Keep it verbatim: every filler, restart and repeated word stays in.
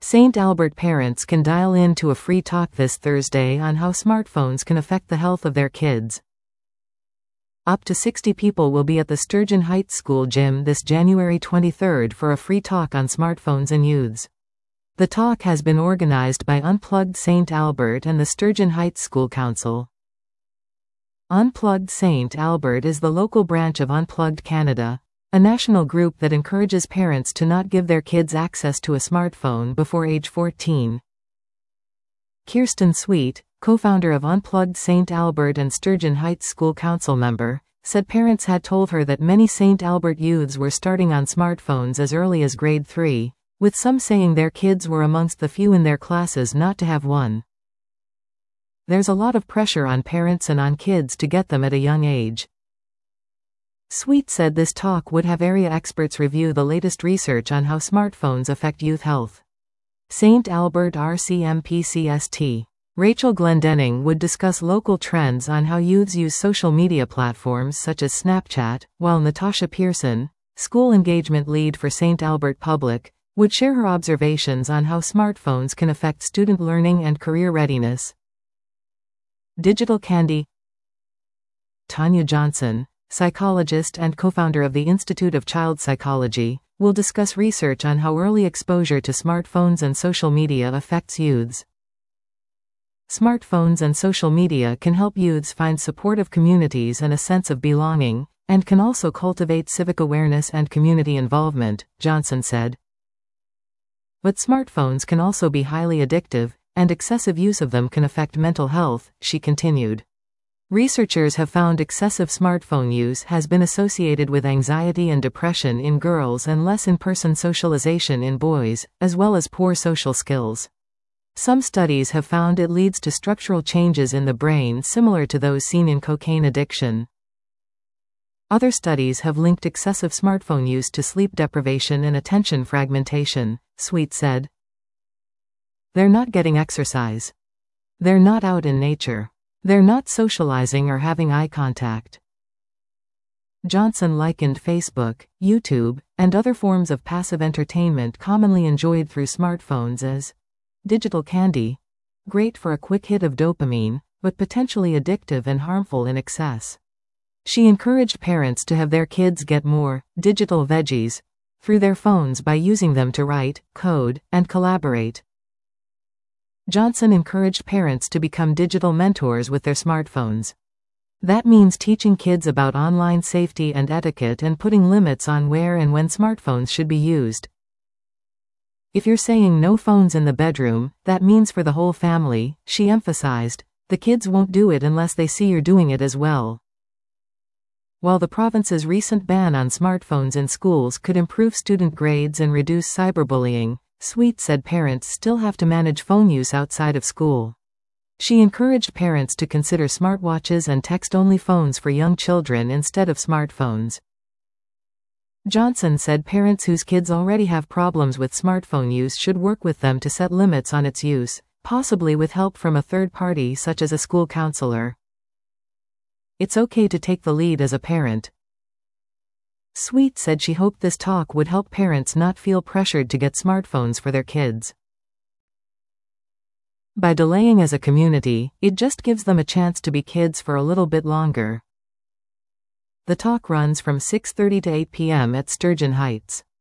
Saint Albert parents can dial in to a free talk this Thursday on how smartphones can affect the health of their kids. Up to sixty people will be at the Sturgeon Heights School Gym this January twenty-third for a free talk on smartphones and youths. The talk has been organized by Unplugged Saint Albert and the Sturgeon Heights School Council. Unplugged Saint Albert is the local branch of Unplugged Canada, a national group that encourages parents to not give their kids access to a smartphone before age fourteen. Kirsten Sweet, co-founder of Unplugged Saint Albert and Sturgeon Heights School Council member, said parents had told her that many Saint Albert youths were starting on smartphones as early as grade three, with some saying their kids were amongst the few in their classes not to have one. There's a lot of pressure on parents and on kids to get them at a young age. Sweet said this talk would have area experts review the latest research on how smartphones affect youth health. Saint Albert R C M P C S T. Rachel Glendenning would discuss local trends on how youths use social media platforms such as Snapchat, while Natasha Pearson, school engagement lead for Saint Albert Public, would share her observations on how smartphones can affect student learning and career readiness. Digital Candy. Tanya Johnson, psychologist and co-founder of the Institute of Child Psychology, will discuss research on how early exposure to smartphones and social media affects youths. Smartphones and social media can help youths find supportive communities and a sense of belonging, and can also cultivate civic awareness and community involvement, Johnson said. But smartphones can also be highly addictive, and excessive use of them can affect mental health, she continued. Researchers have found excessive smartphone use has been associated with anxiety and depression in girls and less in-person socialization in boys, as well as poor social skills. Some studies have found it leads to structural changes in the brain similar to those seen in cocaine addiction. Other studies have linked excessive smartphone use to sleep deprivation and attention fragmentation, Sweet said. They're not getting exercise. They're not out in nature. They're not socializing or having eye contact. Johnson likened Facebook, YouTube, and other forms of passive entertainment commonly enjoyed through smartphones as digital candy, great for a quick hit of dopamine, but potentially addictive and harmful in excess. She encouraged parents to have their kids get more digital veggies through their phones by using them to write, code, and collaborate. Johnson encouraged parents to become digital mentors with their smartphones. That means teaching kids about online safety and etiquette and putting limits on where and when smartphones should be used. If you're saying no phones in the bedroom, that means for the whole family, she emphasized. The kids won't do it unless they see you're doing it as well. While the province's recent ban on smartphones in schools could improve student grades and reduce cyberbullying, Sweet said parents still have to manage phone use outside of school. She encouraged parents to consider smartwatches and text-only phones for young children instead of smartphones. Johnson said parents whose kids already have problems with smartphone use should work with them to set limits on its use, possibly with help from a third party such as a school counselor. It's okay to take the lead as a parent. Sweet said she hoped this talk would help parents not feel pressured to get smartphones for their kids. By delaying as a community, it just gives them a chance to be kids for a little bit longer. The talk runs from six thirty to eight p m at Sturgeon Heights.